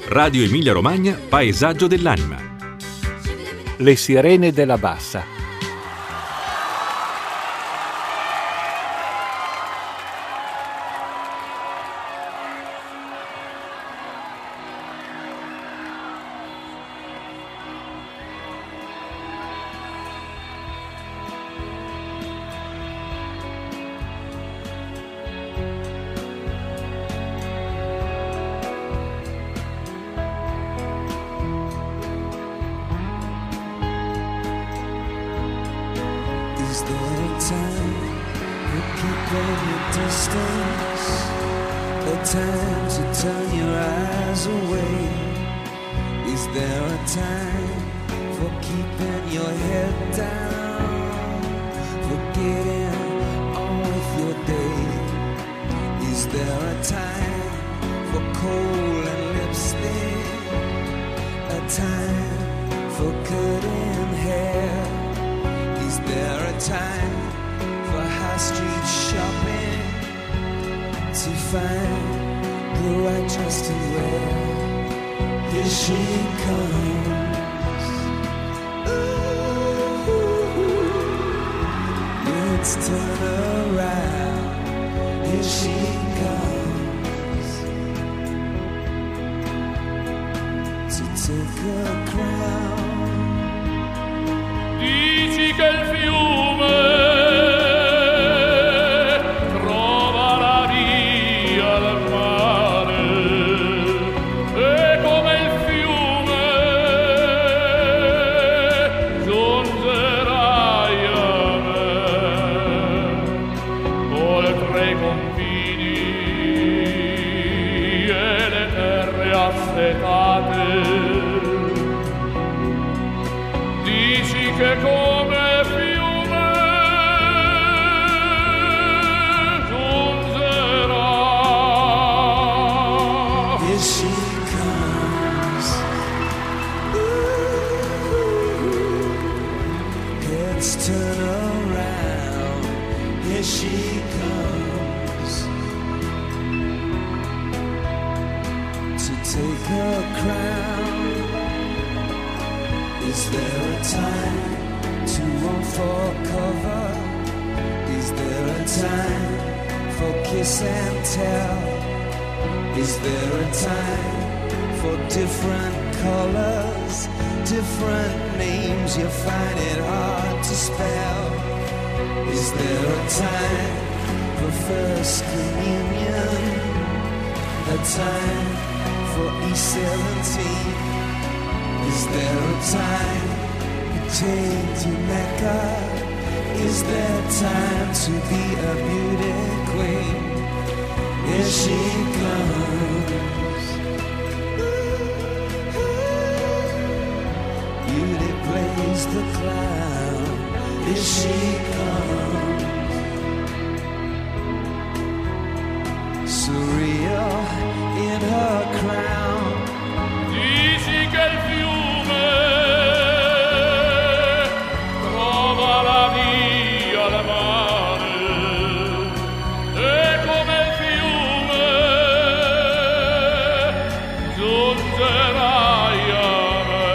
Radio Emilia Romagna, Paesaggio dell'anima. Le sirene della Bassa. Is there a time for keeping your distance? A time to turn your eyes away? Is there a time for keeping your head down? For getting on with your day? Is there a time for coal and lipstick? A time for cutting hair? Is there a time for high street shopping? To find the right dress to wear? Here she comes. Ooh, let's turn around. Here she comes to take her crown. Dici che il fiume trova la via al mare, e come il fiume giungerai a me, oltre i confini e le terre assetate. Dici che come fiume giungerà. Here she comes. Ooh, let's turn around. Here she comes to take her crown. Is there a time to run for cover? Is there a time for kiss and tell? Is there a time for different colors, different names you find it hard to spell? Is there a time for first communion? A time for E17? Is there a time you take to Mecca? Is there time to be a beauty queen? Here she comes. Beauty plays the clown. Here she comes. Surreal in her crown. Dici che il fiume trova la via al mare, e come il fiume giungerai a me,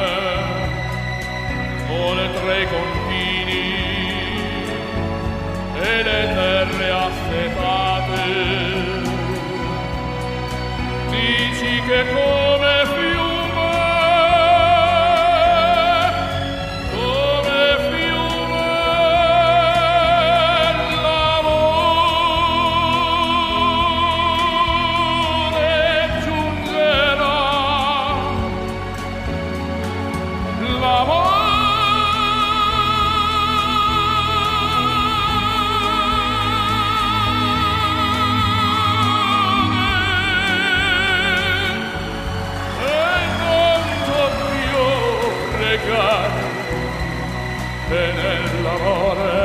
oltre i confini e le terre assetate. Dici che come fiume l'amore giungerà. E nell'amore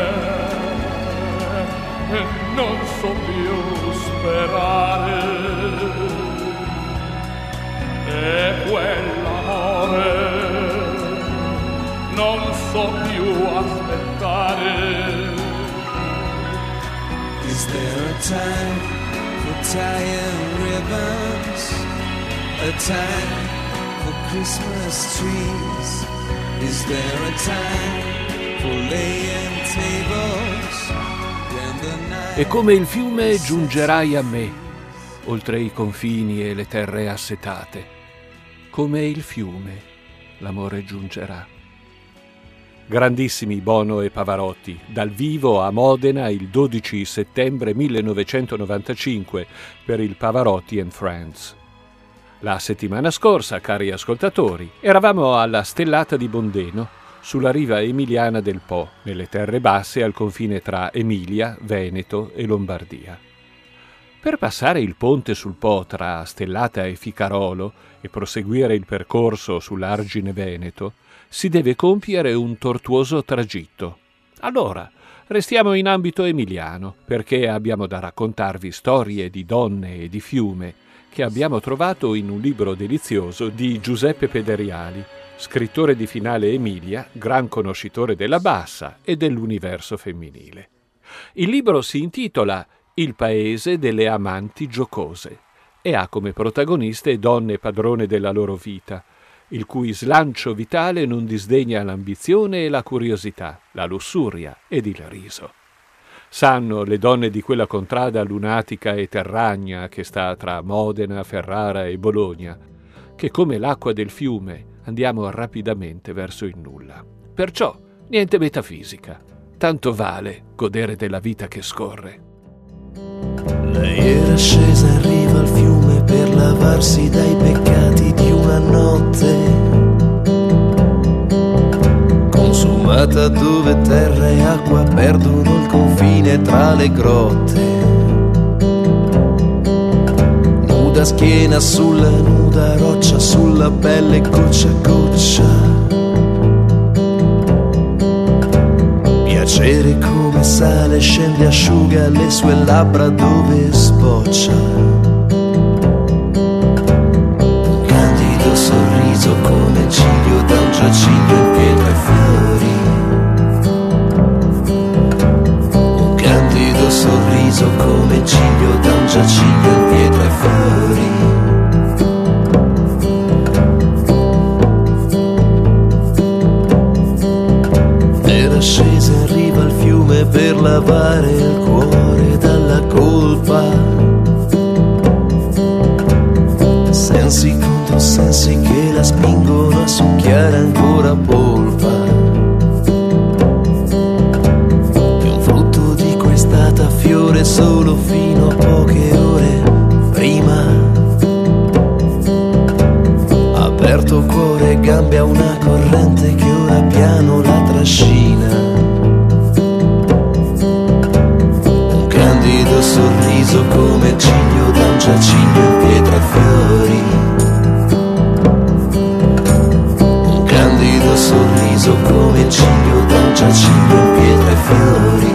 non so più sperare, e quell'amore non so più aspettare. Is there a time for tying ribbons? a time for Christmas trees? Is there a time for laying tables? When the night... E come il fiume giungerai a me, oltre i confini e le terre assetate. Come il fiume l'amore giungerà. Grandissimi Bono e Pavarotti, dal vivo a Modena il 12 settembre 1995 per il Pavarotti and Friends. La settimana scorsa, cari ascoltatori, eravamo alla Stellata di Bondeno, sulla riva emiliana del Po, nelle terre basse al confine tra Emilia, Veneto e Lombardia. Per passare il ponte sul Po tra Stellata e Ficarolo e proseguire il percorso sull'argine veneto, si deve compiere un tortuoso tragitto. Allora, restiamo in ambito emiliano, perché abbiamo da raccontarvi storie di donne e di fiume che abbiamo trovato in un libro delizioso di Giuseppe Pederiali, scrittore di Finale Emilia, gran conoscitore della bassa e dell'universo femminile. Il libro si intitola Il paese delle amanti giocose e ha come protagoniste donne padrone della loro vita, il cui slancio vitale non disdegna l'ambizione e la curiosità, la lussuria ed il riso. Sanno le donne di quella contrada lunatica e terragna che sta tra Modena, Ferrara e Bologna, che come l'acqua del fiume andiamo rapidamente verso il nulla. Perciò niente metafisica, tanto vale godere della vita che scorre. Lei era scesa in riva al fiume per lavarsi dai peccati di una notte consumata, dove terra e acqua perdono il confine tra le grotte. Nuda schiena sulla nuda roccia, sulla pelle goccia a goccia. Piacere come sale scende, asciuga le sue labbra dove sboccia. Un candido sorriso come ciglio da un giaciglio in pietra e fiori. Un candido sorriso come ciglio da un giaciglio in pietra e fiori. Scesa in riva al fiume per lavare il cuore dalla colpa. Sensi contro sensi che la spingono a succhiare ancora polpa. È un frutto di quest'ata fiore solo fino a poche ore prima. Aperto cuore e gambe a una corrente che ora piano la trascina. Un candido sorriso come ciglio da un giaciglio in pietra e fiori. Un candido sorriso come ciglio da un giaciglio in pietra e fiori.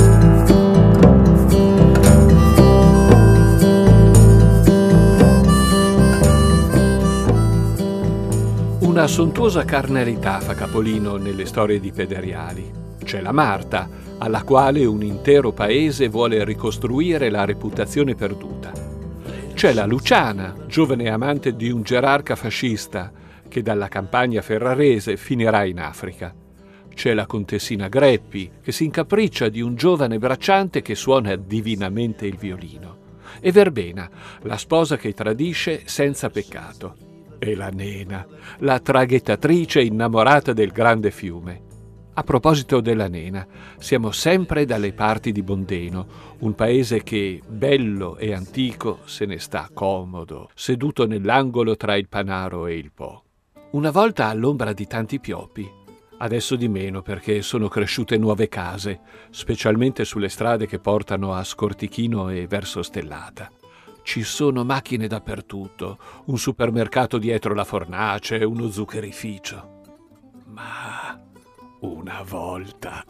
Una sontuosa carnalità fa capolino nelle storie di Pederiali. C'è la Marta, alla quale un intero paese vuole ricostruire la reputazione perduta. C'è la Luciana, giovane amante di un gerarca fascista, che dalla campagna ferrarese finirà in Africa. C'è la contessina Greppi, che si incapriccia di un giovane bracciante che suona divinamente il violino. E Verbena, la sposa che tradisce senza peccato. E la Nena, la traghettatrice innamorata del grande fiume. A proposito della Nena, siamo sempre dalle parti di Bondeno, un paese che, bello e antico, se ne sta comodo, seduto nell'angolo tra il Panaro e il Po. Una volta all'ombra di tanti pioppi, adesso di meno perché sono cresciute nuove case, specialmente sulle strade che portano a Scortichino e verso Stellata. Ci sono macchine dappertutto, un supermercato dietro la fornace, uno zuccherificio. Ma una volta...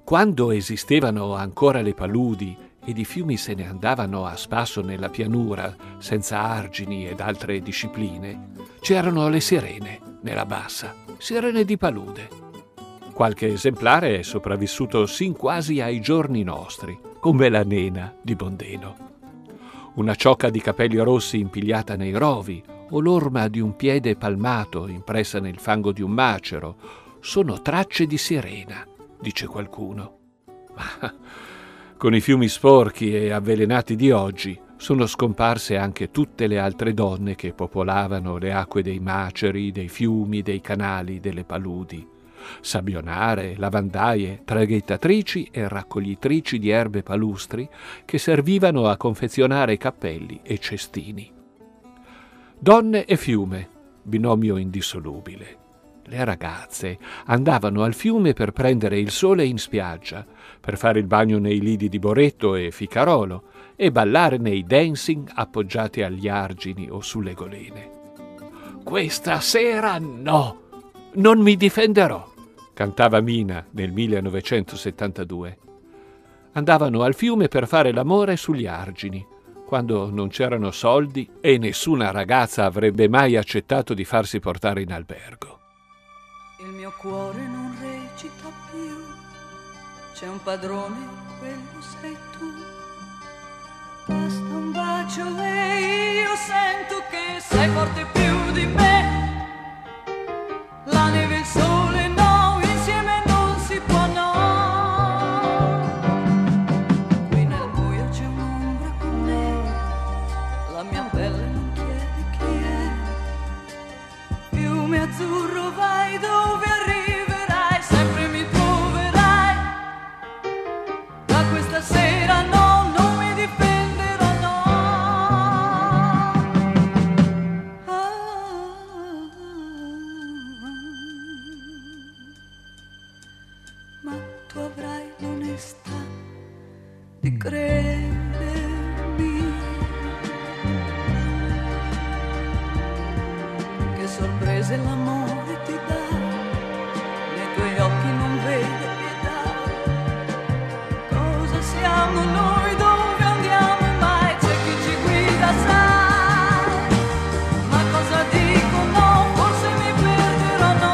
Quando esistevano ancora le paludi ed i fiumi se ne andavano a spasso nella pianura, senza argini ed altre discipline, c'erano le sirene nella bassa, sirene di palude. Qualche esemplare è sopravvissuto sin quasi ai giorni nostri, come la nena di Bondeno. Una ciocca di capelli rossi impigliata nei rovi, o l'orma di un piede palmato impressa nel fango di un macero, sono tracce di sirena, dice qualcuno. Ma con i fiumi sporchi e avvelenati di oggi sono scomparse anche tutte le altre donne che popolavano le acque dei maceri, dei fiumi, dei canali, delle paludi. Sabbionare, lavandaie, traghettatrici e raccoglitrici di erbe palustri che servivano a confezionare cappelli e cestini. Donne e fiume, binomio indissolubile. Le ragazze andavano al fiume per prendere il sole in spiaggia, per fare il bagno nei lidi di Boretto e Ficarolo e ballare nei dancing appoggiati agli argini o sulle golene. «Questa sera no, non mi difenderò», cantava Mina nel 1972. Andavano al fiume per fare l'amore sugli argini, quando non c'erano soldi e nessuna ragazza avrebbe mai accettato di farsi portare in albergo. Il mio cuore non recita più, c'è un padrone, quello sei tu. Basta un bacio e io sento che sei forte più di me. La neve e il sole no, insieme non si può no. Qui nel buio c'è un'ombra con me, la mia pelle non chiede chi è. Fiume azzurro vai dove arriverai, sempre mi troverai. Da questa sera no, non mi difenderò no. Ma tu avrai l'onestà di credermi, che sorprese l'amore ti dà, nei tuoi occhi non vedo pietà. Cosa siamo noi, dove andiamo mai, c'è chi ci guida sai. Ma cosa dico no, forse mi perderò no.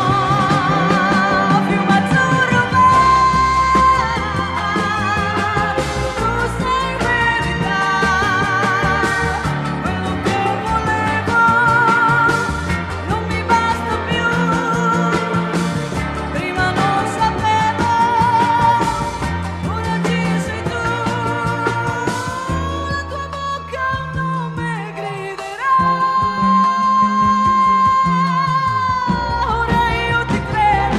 Fiume azzurro vai, tu sei verità, quello che volevo non mi basta più. Prima non sapevo, ora ci sei tu. La tua bocca un nome griderà. Ora io ti credo.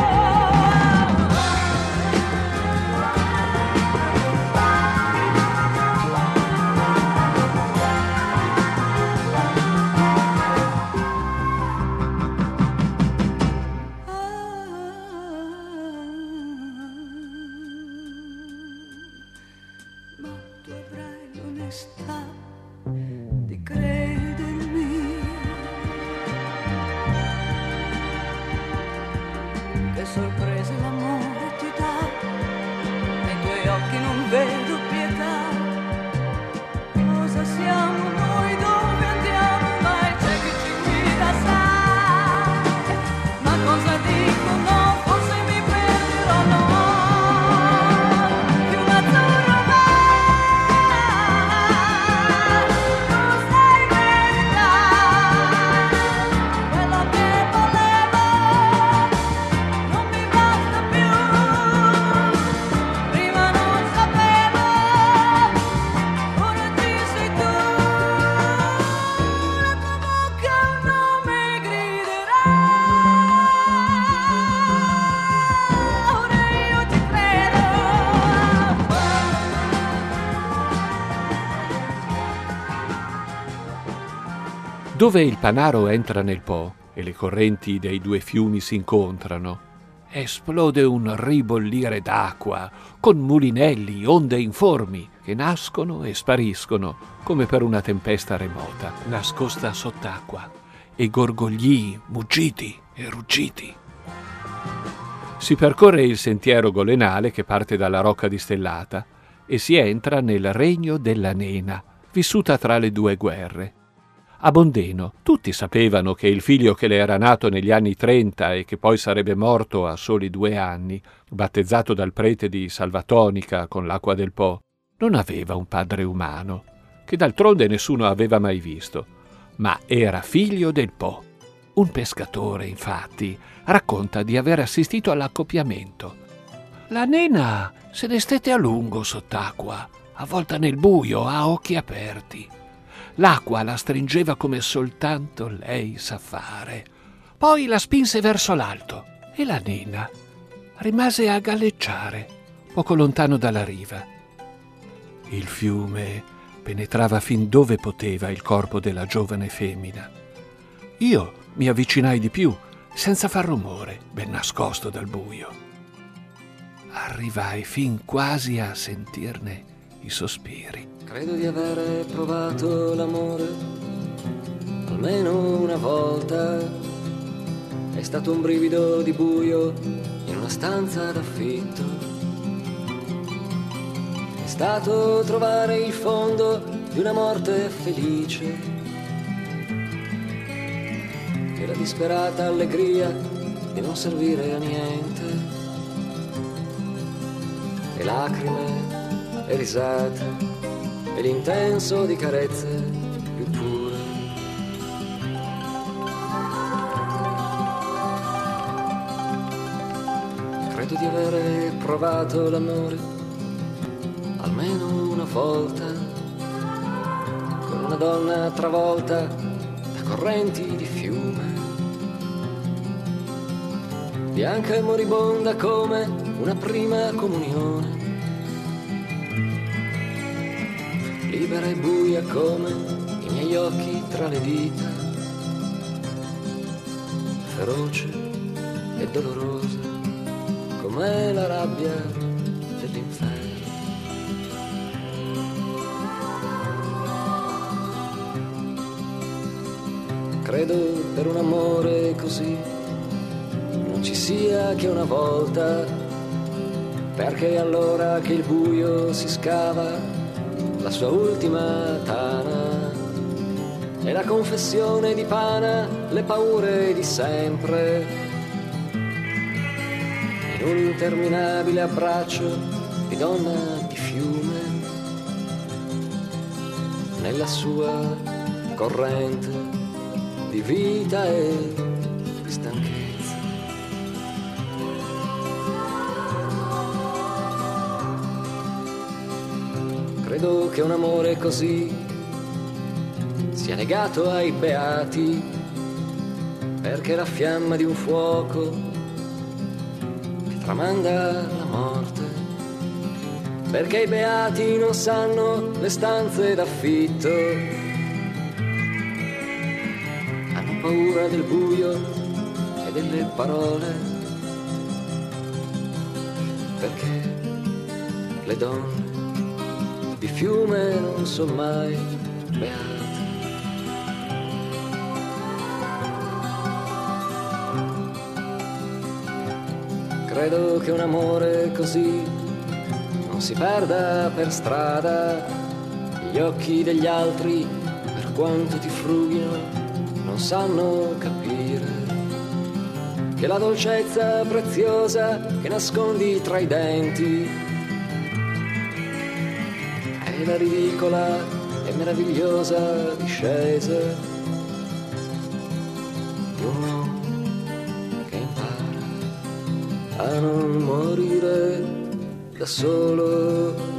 Ma tu avrai l'onestà di credermi, che sorprese l'amore ti dà, nei tuoi occhi non vedo pietà. Cosa siamo noi, dove andiamo mai, c'è chi ci guida sai. Ma cosa dico no, forse mi perderò no. Fiume azzurro vai, tu sei verità, quello che volevo non mi basta più. Prima non sapevo, ora ci sei tu. La tua bocca un nome griderà. Ora io ti credo. Dove il Panaro entra nel Po e le correnti dei due fiumi si incontrano, esplode un ribollire d'acqua, con mulinelli, onde informi, che nascono e spariscono, come per una tempesta remota, nascosta sott'acqua, e gorgogli, muggiti e ruggiti. Si percorre il sentiero golenale che parte dalla Rocca di Stellata e si entra nel regno della nena, vissuta tra le due guerre. A Bondeno tutti sapevano che il figlio che le era nato negli anni 30 e che poi sarebbe morto a soli 2 anni, battezzato dal prete di Salvatonica con l'acqua del Po, non aveva un padre umano, che d'altronde nessuno aveva mai visto, ma era figlio del Po. Un pescatore, infatti, racconta di aver assistito all'accoppiamento. La nena se ne stette a lungo sott'acqua, avvolta nel buio, a occhi aperti. L'acqua la stringeva come soltanto lei sa fare. Poi la spinse verso l'alto e la nena rimase a galleggiare, poco lontano dalla riva. Il fiume penetrava fin dove poteva il corpo della giovane femmina. Io mi avvicinai di più, senza far rumore, ben nascosto dal buio. Arrivai fin quasi a sentirne i sospiri. Credo di avere provato l'amore almeno una volta. È stato un brivido di buio in una stanza d'affitto. È stato trovare il fondo di una morte felice e la disperata allegria di non servire a niente. E lacrime e risate e l'intenso di carezze più pure. Credo di avere provato l'amore almeno una volta con una donna travolta da correnti di fiume, bianca e moribonda come una prima comunione, libera e buia come i miei occhi tra le dita, feroce e dolorosa come la rabbia dell'inferno. Credo per un amore così non ci sia che una volta, perché è allora che il buio si scava la sua ultima tana, e la confessione dipana le paure di sempre in un interminabile abbraccio di donna di fiume, nella sua corrente di vita e di stanchezza. Credo che un amore così sia legato ai beati, perché la fiamma di un fuoco che tramanda la morte, perché i beati non sanno le stanze d'affitto, hanno paura del buio e delle parole, perché le donne di fiume non sono mai beate. Credo che un amore così non si perda per strada, gli occhi degli altri, per quanto ti frughino, non sanno capire che la dolcezza preziosa che nascondi tra i denti è la ridicola e meravigliosa discesa di un uomo che impara a non morire da solo.